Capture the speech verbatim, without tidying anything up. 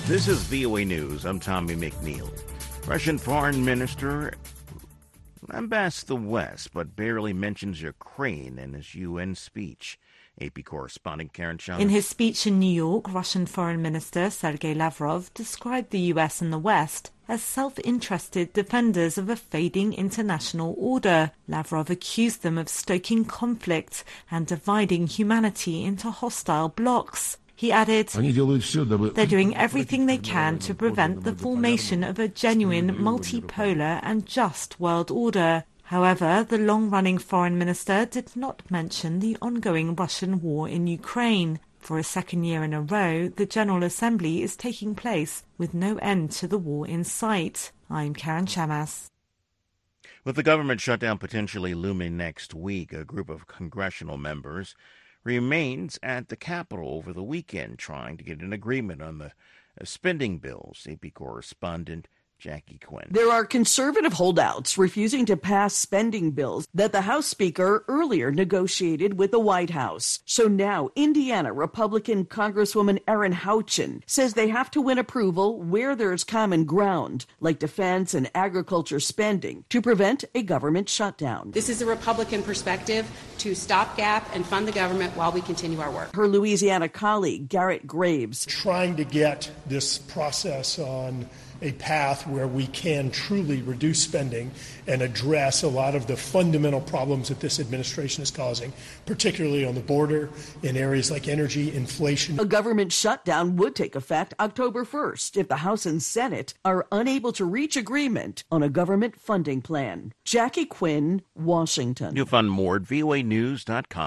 This is V O A News. I'm Tommy McNeil. Russian Foreign Minister lambasts the West, but barely mentions Ukraine in his U N speech. A P correspondent Karen Chamas. In his speech in New York, Russian Foreign Minister Sergei Lavrov described the U S and the West as self-interested defenders of a fading international order. Lavrov accused them of stoking conflict and dividing humanity into hostile blocs. He added, they're doing everything they can to prevent the formation of a genuine, multipolar and just world order. However, the long-running foreign minister did not mention the ongoing Russian war in Ukraine. For a second year in a row, the General Assembly is taking place with no end to the war in sight. I'm Karen Chamas. With the government shutdown potentially looming next week, a group of congressional members remains at the Capitol over the weekend trying to get an agreement on the spending bills. A P correspondent Jackie Quinn. There are conservative holdouts refusing to pass spending bills that the House Speaker earlier negotiated with the White House. So now Indiana Republican Congresswoman Erin Houchin says they have to win approval where there's common ground, like defense and agriculture spending, to prevent a government shutdown. This is a Republican perspective to stopgap and fund the government while we continue our work. Her Louisiana colleague, Garrett Graves. Trying to get this process on a path where we can truly reduce spending and address a lot of the fundamental problems that this administration is causing, particularly on the border, in areas like energy, inflation. A government shutdown would take effect October first if the House and Senate are unable to reach agreement on a government funding plan. Jackie Quinn, Washington. You'll find more at V O A news dot com.